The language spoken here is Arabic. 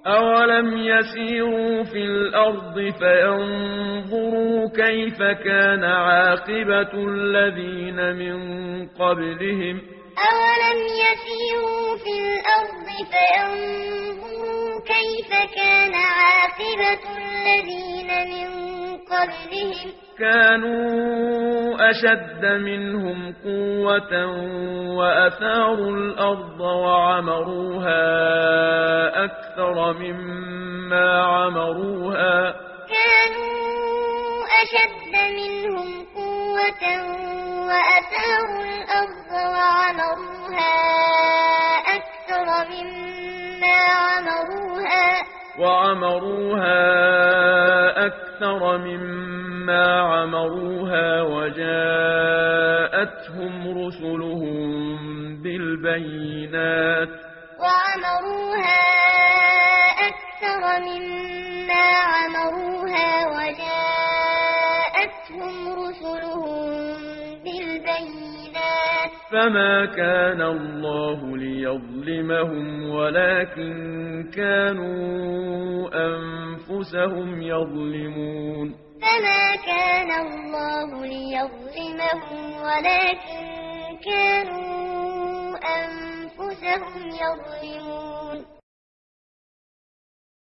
أولم يسيروا في الأرض فينظروا كيف كان عاقبة الذين من قبلهم أولم يسيروا في الأرض فينظروا كيف كان عاقبة الذين من قبلهم كانوا أشد منهم قوة وأثاروا الأرض وعمروها أكثر مما عمروها كانوا أشد منهم قوة وأثاروا الأرض وعمروها أكثر مما عمروها وجاءتهم رسلهم بالبينات فما كان الله ليظلمهم ولكن كانوا أنفسهم يظلمون فما كان الله ليظلمهم ولكن كانوا أنفسهم يظلمون